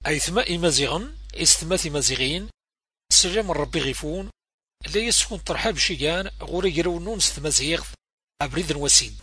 أيثما إمازيغن إستمات إمازيغين سلام ربي غيفون لا يسكن ترحاب شيغان غوري يرونون ستمازيغ أبريد وسيد.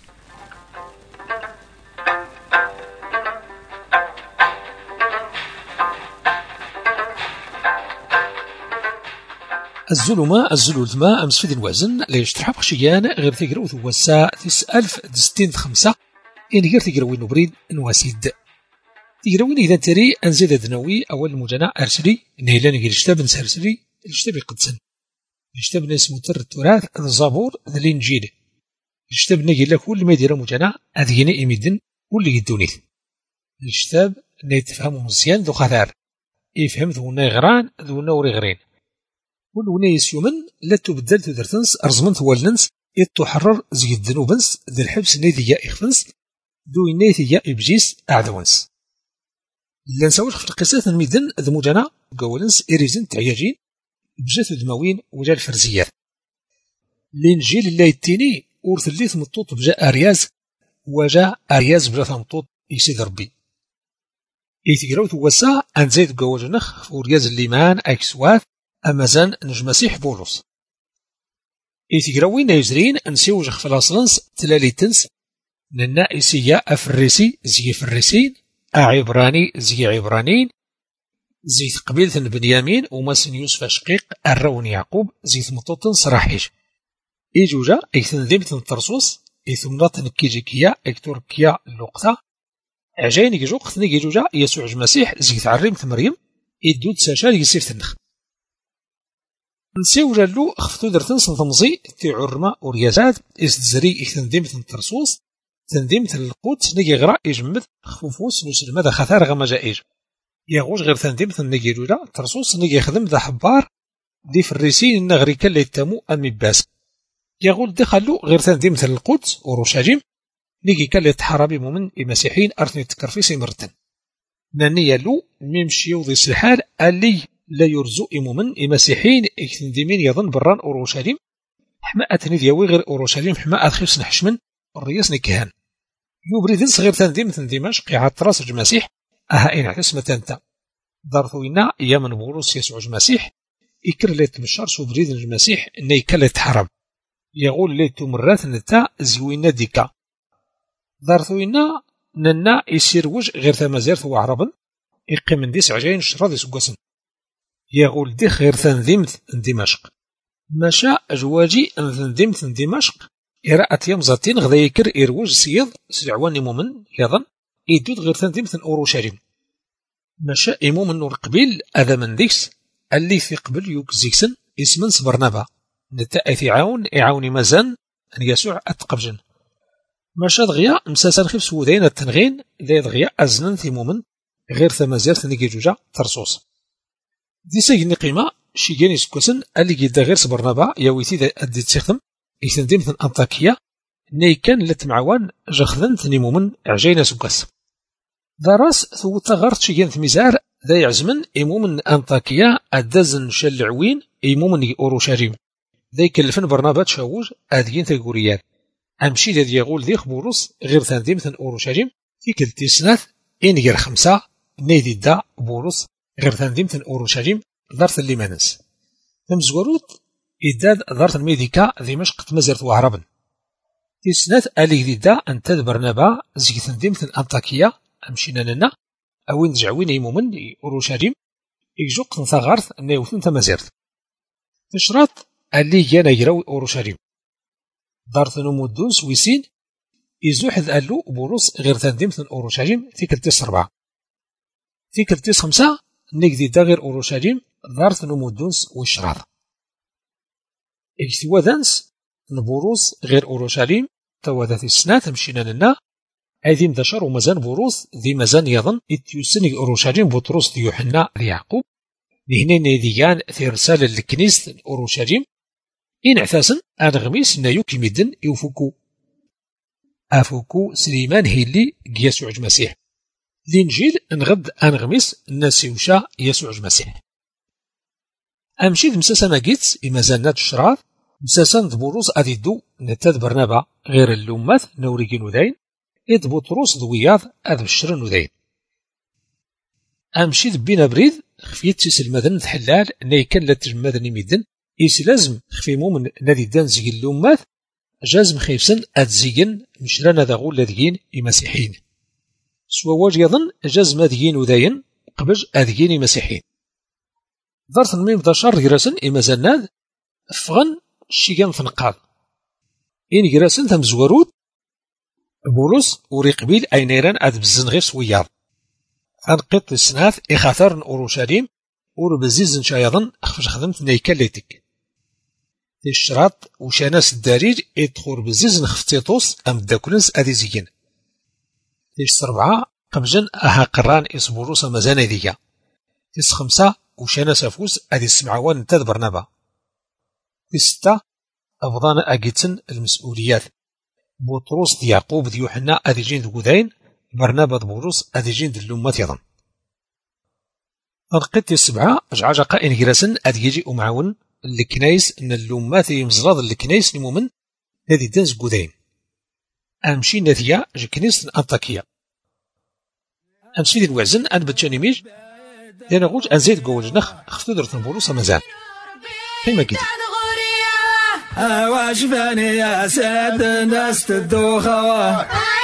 الظلماء الزلولتما أمس في الوزن لا يشترح بخشيان غير تقرأ ثوسا 9065 إن غير تقرأ نبريد نواسيد تقرأ إذا تري أنزيد دنوي أول مجانا أرسلي نيلان غير اشتاب نسرسلي الاشتاب يقدسن الاشتاب ناس متر التراث الزابور الإنجيل الاشتاب نجي لك كل ما يدير مجانا أذيني إميدن واللي يدونيث الاشتاب نيتفهم مزيان ذو خثار يفهم ذو نغران ذو نوري غرين ونيس يومن لا تبدل تدرتنس أرزمنت والنس يتحرر زي الذنوبنس ذي الحبس نيثي يا إخفنس دو نيثي يا إبجيس أعدونس لا نساوش في القصة الميدن ذو مجانا قولنس إريزن تعياجين بجات دماوين وجا الفرزيات الإنجيل اللي يتيني ورث اللي ثمطوط بجا أرياز وجا أرياز بجا ثمطوط يسيد ربي يتقراو توسا أنزيد قوجنخ فورياز الليمان أكسواث أمازان نج مسيح بولس يتقراوين يزرين أنسيوج خفلاصلنس تلالي تنس ننا إسيا أفريسي زي فريسين أعبراني زي عبرانين زي قبيلة بنيامين ومسن يوسف شقيق الرون يعقوب زي ثمطوطن صراحيج إيجوجا إيثنذيم تنطرسوس إيثمنات نكيجيكيا إكتوركيا اللقطة عجين يجوق ثنيك يجوجا يسوع المسيح زي تعريم مريم إدود ساشار يسير تنخ نسيو جالو خفتو درتن صنطمزي تعرما وريازات إستزري إيثنذيم تنطرسوس تنذيم القوت نيجي غرا يجمد خفوفوس نسل ماذا خثار غما جائج يغوش غير تنذيم نيجي جوجا ترسوس نيجي يخدم ذا حبار دي فريسين النغري كاللي يتامو أمي باس يقول دخلوا غير تنذيم القدس ورشاجيم نيجي كاللي تحرابي مؤمن المسيحيين أرثني تكرفيسي مرتن ناني يلو ميمشي وضي الحال اللي لا يرزو مؤمن المسيحيين اكتندمين يظن بران أورشليم حماءة نذيوي غير أورشليم حماءة خيس نحشمن الرياس نكهان يبريد صغير تنذيم دمشق يعط راس المسيح إن عتسمة أنت دارثوينا يا من بولس يسوع المسيح يكر ليت بشار سوبريد المسيح إنه يكلت حرب يقول ليت مرات نتا زوينا ديكا دارثوينا ننا يسير وج غير ثمازيرث وعربا يقيم نديس عجين شراضي سقسن يقول ديخ غير تنذيمت دمشق مشى أجواجي أنذيمت دمشق إراءة يمزاتين غدا يكر إروج سيض سلعواني مؤمن يظن يدود غير تنذيمت أورشليم مشى إمومن نور قبيل أذا من ديكس اللي في قبل يوكزيكسن اسمن برنابا نتا يعاون مازن أن يسوع أتقبجن مشى دغيا مساسا خيف سودين التنغين ذي دغيا أزنن في مؤمن غير ثمازير ثنيكي جوجا ترصوص دي سيجني قيمة شيجاني سكوسن اللي جدا غير برنابا يويتي ذا أدي تسيختم يتندم ثن أنطاكية ني كان لتمعوان جخذن ثني مؤمن عجينا سكوس دراس ثوتا غارت شيجان ثميزار ذا يعزمن إمومن أنطاكية أدزن شلعوين إمومن أورشليم ذا يكلفن برنابا تشاوج أديين تلقوريات أمشي ذا يقول ذي خبورس غير ثنديم ثن أورشليم في كل تسناث إن غير 5 نيدي دا بورس غير ثنديم ثن أورشليم دارت الليمانس تمزوروت إداد دارت الميديكا دمشق تمزرت وعربا تسناث ألي ذي دا أنتاد برنابا زي ثنديم ثن أنطاكية أمشينا لنا أوين زعوين يمومن أورشليم إجوق ثغارث نيوثن تمازيرت تشرات اللي جانا يراوي أورشليم دارت نمودون سويسين إزوحذ ألو بوروس غير تندمثن أورشليم في كالتيس 4 في كالتيس 5 نقدي دا غير أورشليم دارت نمودونس والشراط إكتوا دانس نبوروس غير أورشليم توا ذات السنة تمشينا لنا هذي مدشر ومزان بوروس ذي مزان يظن إتيوسني أورشليم بطروس ذي يوحنا ذي يعقوب لهنا نيديان في رسالة للكنيسة أورشليم إن اعتاسن أنغميس نايو كيميدن يوفوكو أفوكو سليمان هيلي يسوع المسيح الإنجيل نغد أنغميس ناسيوشا يسوع المسيح أمشيد مساسا ناقيت إمازال نات الشراط مساسا دبوروس أديدو نتاد برنابا غير اللومات نوريكي نودين إد بطروس دوياض أذ الشر نودين أمشي بين بريد خفيت تيس المدن تحلال ناي كان لا تجمدن يميدن إيس لازم خفي مومن نادي دان زيقن اللومات جازم خيفسن أتزيقن مش لنا ذا غول لذيين يمسيحين سوا واج يظن جازم أذيين وذاين قبج أذيين يمسيحين دارت الميم داشر جراسن إمازالناد فغن الشيقان تنقاض إن جراسن تمزورود بولوس وريقبيل أينيران أدبزن غير سويار أنقط السناث إخاثر أورشليم وربزيزن شايضن أخفش خدمت نيكاليتك الشراط وشاناس الداريج إدخور بزيزن خفتيطوس أم داكولنس أديزيين السربعة قبجن أها قران إسبوروس مزاني ديا خمسة وشاناس أفوس أدي السمعوان تاد برنابا ستة أفضان أجيتن المسؤوليات بطروس يعقوب ذي يوحنا أديجين ذقودين برنابا بولوس أديجين دلومات يظن القيت السبعة جعجقا إنجراسن أديجي أمعون الكنايس إن اللومات يمزراد الكنايس نمومن نادي دنز قودين أمشي نادية جكنيس أنطاكية أمشي دي الوعزن أن بتشانيميج لأن غوج أنزيد قولجنخ خفتو درت بولوس مزان كيما كده واش باني يا سيد الناس تدوخوا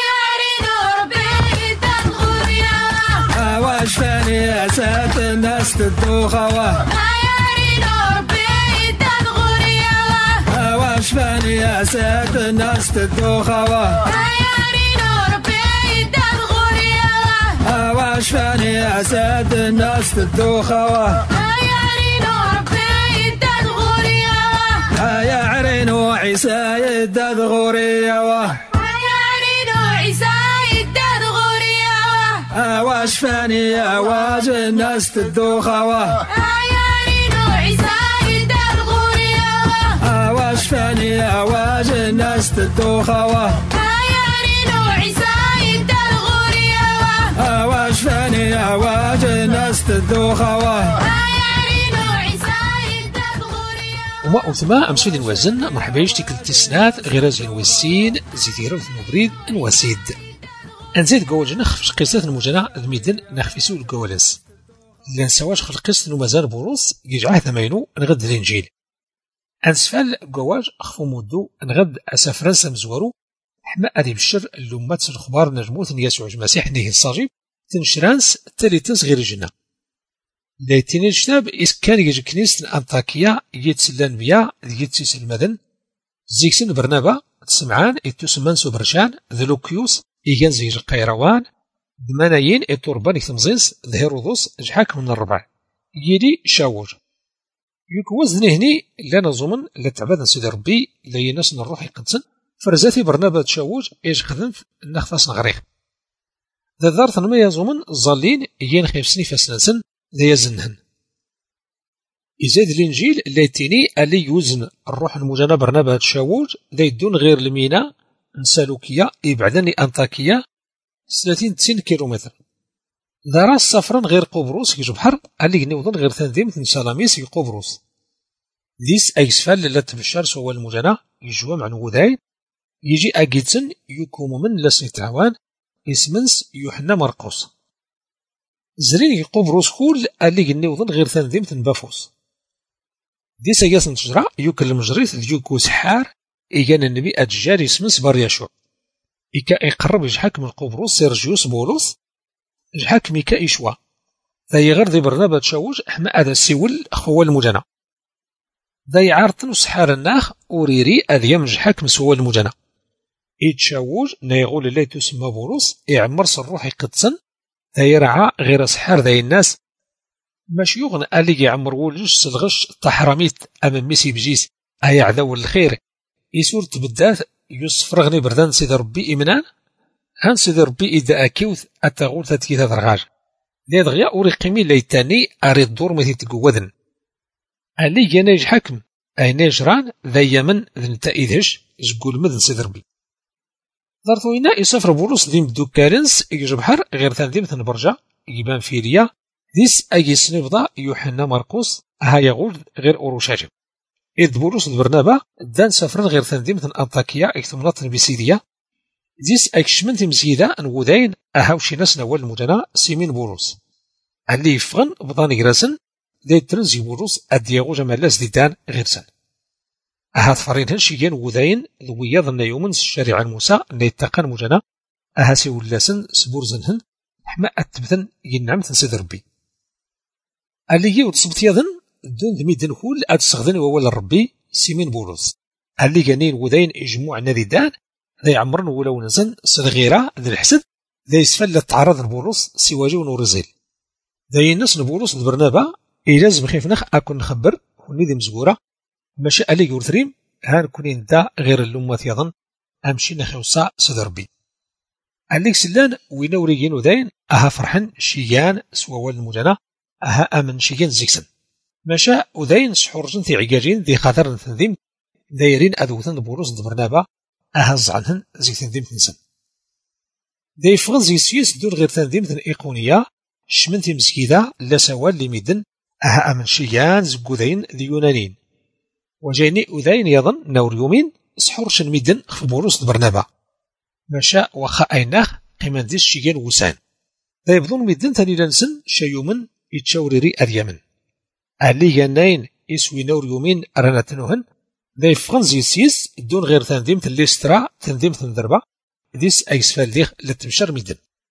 واش باني يا سيد الناس تدوخوا واش باني يا سيد الناس تدوخوا واش باني يا سيد الناس تدوخوا يا عرينو عيسى يداد غوريا يا عرينو عيسى يداد غوريا واش فاني واج الناس تدوخوا يا عرينو عيسى يداد غوريا واش فاني واج الناس تدوخوا يا عرينو عيسى يداد غوريا واش فاني واج الناس تدوخوا وما أثما أمشي الوزن مرحبا يشتكل التسنات غير زين والسين زيديرو في المبريد الوسيد أنزيد قوالج نخفش قصة المجنة ذميدن نخفيسو القوالس لأن سواش خلقست نمازال بوروس يجعه ثمينو نغد الإنجيل أنسفال قواج أخفو مودو نغد أسافرنسا مزورو حما أدي بشر اللومات الخبار نجموث يسوع المسيح نيه الصاجب تنشرانس تاليتنس غير الجنة ليتيني الشتاب كان يجي كنيسة أنطاكية يتسلان بيا يتسيس المدن زيكسن برنابا تسمعان يتسمان سوبرشان ذلوكيوس إيجان زيج قيروان دمانايين يتوربان يتمزينس ذهيرودوس جحاك من الربع يلي شاوج يكوز نهني لا نظمن لا تعبد سيدي ربي لا يناس نروح يقدسن فرزاتي برنابا تشاوج إيش خدم نخفاس نغريخ ذا دارت نما يظمن الظالين ين خيف سني فاسنسن ذا يزنهن إزاد الإنجيل ليتيني ألي يوزن الروح المجانا برنابا تشاوج ذا يدون غير المينا نسالوكية إبعداني أنطاكية 30 كيلومتر ذا راس سفرا غير قبروس يجو بحر ألي ينوضن غير تنظيم سلاميس قبروس ذيس أيسفال لا تبشر سوى المجانا يجوا مع نوذاين يجي أجيتسن يكوم من لسن تعوان اسمنس يوحنا مرقوس زرين يقبروس كل اللي ينوضن غير تنظيم بافوس دي سياسن تجرى يوكل المجريث ديوكو سحار إيجان النبي أتجار اسمنس برياشو إيكا يقرب يجحك من قبروس سيرجيوس بولوس جحك ميكا إيشوا ذا يغير ذي برنابا تشاوج أحما هذا السيول أخوة المجنة ذا يعارتن سحار الناخ أوريري أذيام جحك مسوى المجنة يتشاوج نيغول اللي تسمى بولوس يعمرس الروح يقدسن ذا يرعى غير سحار ذا الناس ماشي يغن اللي يعمر ولجس الغش تحرميت أمام ميسي بجيس أي عذو الخير يسور تبدات يصفر غني بردان سيدي ربي إمنان هان سيدي ربي إذا أكيوث أتغول تتكيث درغاج لي دغيا أوري قيمي ليتاني أريد دور متي تقوذن اللي يناج حكم أي نجران ذا يمن ذنتا إذهش زقول مذن سيدي ربي دارتو إنا يسافر بولوس ديم دوكارنس يجب بحر غير تنديم تنبرجا يبان فيريا ديس أي سنبضا يوحنا مرقوس ها يغول غير أوروشاجم إذ بولوس برنابا دان سافرن غير تنديم أنطاكيا اكتمنات بسيديا ديس أكشمن تمسيدا نودين أهاوشي ناس نوال المدنا سيمين بولوس اللي يفغن بضان قراسن دي ترنزي بوروس أدياغو جمالاس ديدان غيرسن أهات فرينهن شيان وذاين ذويا ظن يومنس الشريعة الموسى اللي يتقن مجانا أهاسي ولاسن سبورزنهن حما أتبثن ينعم تنسيد ربي اللي يود صبت يظن دون دميدن هول أتسغذن وولا ربي سيمين بوروس اللي جانين وذاين إجموع ناديدان ذا يعمرن ولو نزن صغيرة ذي الحسد ذا يسفل تعرض البوروس سواجو ونورزيل ذا ينس نبوروس البرنابا إجاز بخيف نخ أكون نخبر وني ذي مزقورة ماشي ألي يورثريم هان كونين دا غير اللومات يظن أمشي نخوصا سدربي أليك سلان وينوريين وذاين أها فرحن شيان سوى المجانا أها أمن شيان زيكسن ماشا وذاين سحورجن في عقاجين ذي خاطر تنظيم دايرين أذوثن بوروس البرنابا أها زعنهن زي تنظيم تنسن ذا يفغن زي سياس دون غير تنظيم إيقونية شمنتي مسكيدة لا سوال لميدن أها أمن شيان زقوذين ذي يونانين وجايني أذاين يظن نور يومين سحورش الميدن في بوروس البرنابا ماشا وخا أيناخ قيمان ديس شيان وسان ذا يبضون ميدن تاني لنسن شايومن يتشاوريري أريامن أهلي جاناين يسوي نور يومين أرانتنوهن ذا يفغن زي سيس دون غير تنظيم الليسترا تنظيم تنضربا ديس أيسفال ديخ لتمشر ميدن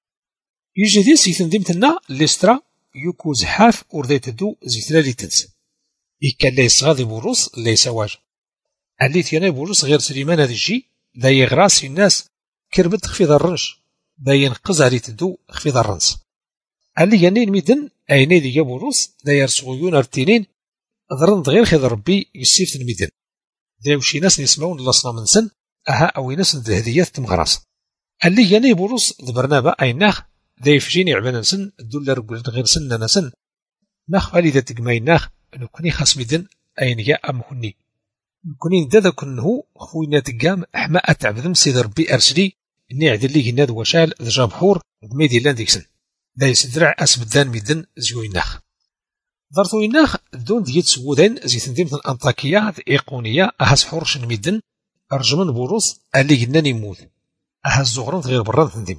يجي ديس يتنظيم الليسترا يوكو زحاف ورداي تدو زي ثلالي تنس إيكا لا يصغاضي بوروس لا يسواج اللي تيانا بوروس غير سليمان هذا الشي ذا يغراس الناس كربت خفيض الرنش ذا ينقز علي تدو خفيض الرنس اللي يانين ميدن أيني ذي بوروس ذا يرسغيون ارتينين ضرن غير خيض ربي يسيف الميدن ذا وشي ناس يسمعون لصنا من سن أها أو ناس ذا هديات تمغراس اللي ياني بوروس ذا برنابا أيناخ ذا يفجيني عبانا سن الدولار غير سننا سن ناخ والي ذا تقمايناخ نكوني خاص ميدن أين جاء أمهني نكوني ندادا كنه خوينا تقام أحما أتعبذم سيد ربي أرسلي إني عدل لي هناد وشال ذا جابحور دميدي لان ديكسن ذا يسدرع أسبدان ميدن زيويناخ ضرطويناخ دون ديت سودين زي تنديمة الأنطاكية إيقونية أهز حورش ميدن أرجمن بوروس اللي جناني موت أهز زغران غير بران تنديمة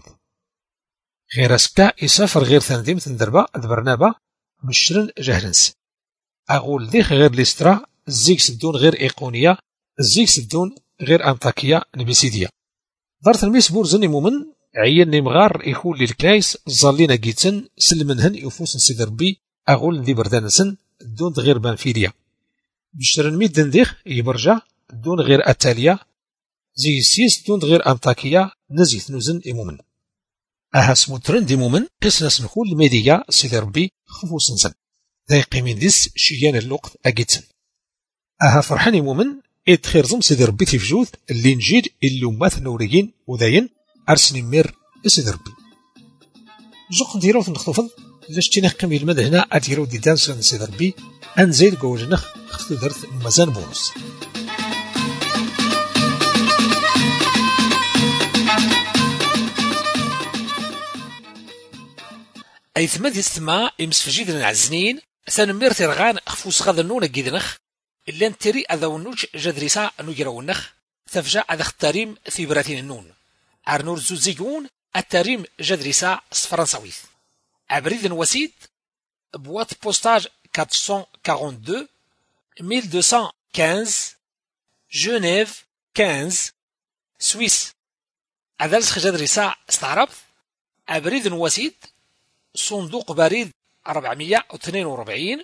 غير أسكا يسافر غير تنديمة تندربا البرنابا مشرن جهلنس أقول ذيخ غير ليسترا الزيك سدون غير إيقونية الزيك سدون غير أنطاكية نبيسيدية دارت الميس بورزني مومن عيان نمغار يخول للكنايس الظالين جيتن سلمنهن يفوسن سيد ربي أقول ذي بردانسن دون غير بانفيليا بشرن ميدن ذيخ يبرجع دون غير أتاليا زي سيس دون غير أنطاكية نزيث نوزن إمومن أها سموترن دي مومن قسنس نخول الميديا سيد ربي خفوسن سن ذا يقيمين ديس شيان اللوقت أجيتسن أها فرحاني مومن إد خير زم سيدي ربي تفجوث اللي نجيد اللي مات نوريين وذاين أرسني مير سيدي ربي زوق نديرو نخطفض لاش تينا قيمي المدى هنا أديرو دي دانس سيدي ربي أنزيد قوجنخ خفتو درت المزان بونس أي ثماد يستمع يمسفجيد العزنين ثانمير ترغان خفوس غادا نونا جيدنخ إلا نتري أذا ونوج جدريسا نجرونخ تفجع أذا اختاريم في براتين النون أرنور زوزيجون التاريم جدريسا فرنساويث أبريد وسيد بوات بوستاج 442 1215 جنيف 15 سويس أذلسخ جدريسا استعربت أبريد وسيد صندوق بريد 442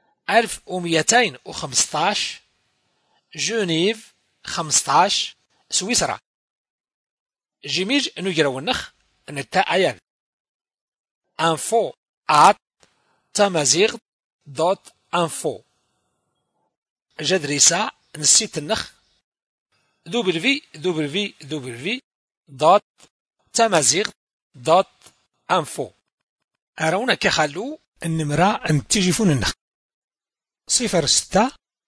1215 جنيف 15 سويسرا جيميج نجرونخ نتا أيان info@tamazight.info جدريسا نسيت النخ www.tamazight.info أرونا كخلو النمرة انتجفون النخ 06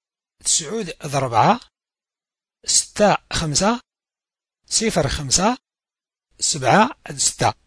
9 6 5 05 7 6